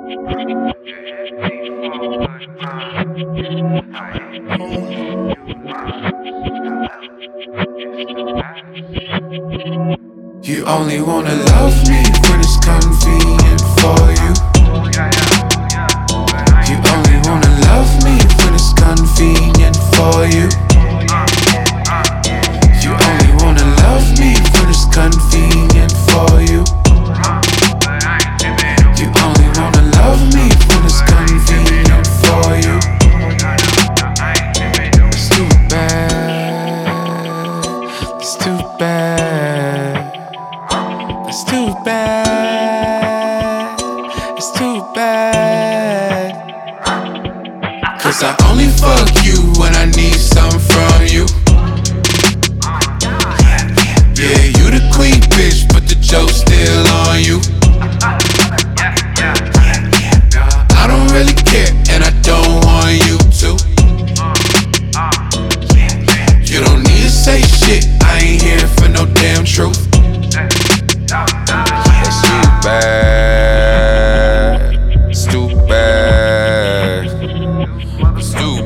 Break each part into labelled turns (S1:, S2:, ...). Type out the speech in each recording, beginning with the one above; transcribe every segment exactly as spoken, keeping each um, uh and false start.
S1: You only wanna love me when it's convenient for you. You only wanna love me when it's convenient for you. You only wanna love me when it's convenient for you. You only wanna love me when it's convenient for you. It's too bad. It's too bad. It's too bad. It's too bad. Cause I only fuck you when I need something from you. Yeah, you the queen bitch, but the joke's still on you. I don't really care, and I don't want you to. You don't need to say shit, I ain't here for no damn truth. It's too bad. It's too bad. It's too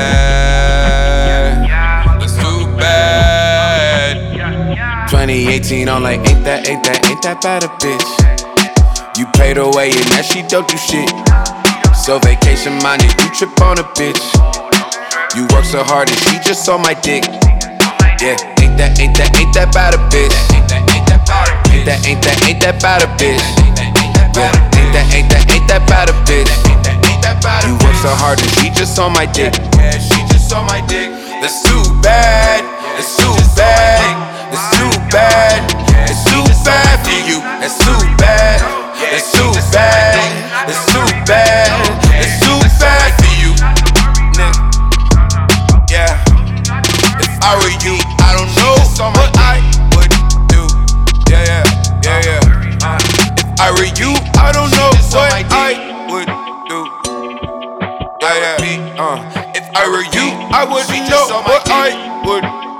S1: bad. It's too bad. twenty eighteen on like ain't that, ain't that, ain't that bad a bitch. You paid her way and that she don't do shit. So vacation minded, you trip on a bitch. You work so hard and she just on my dick. Yeah, ain't that, ain't that, ain't that bad a bitch. Ain't that, ain't that, ain't that, ain't that, ain't that bad a bitch. Yeah, ain't that, ain't that, ain't that bad a bitch. You work so hard and she just on my dick. Yeah, she just on my dick. That's too bad. It's too bad. It's too bad. It's too bad for you. It's too bad. It's too bad. It's too bad. It's too bad for you. Yeah. If I were you, I don't know what I would do. Yeah, yeah, yeah, yeah. Uh, if I were you, I don't know what I would do. Yeah, yeah. Uh, if I were you, I wouldn't know what I would do.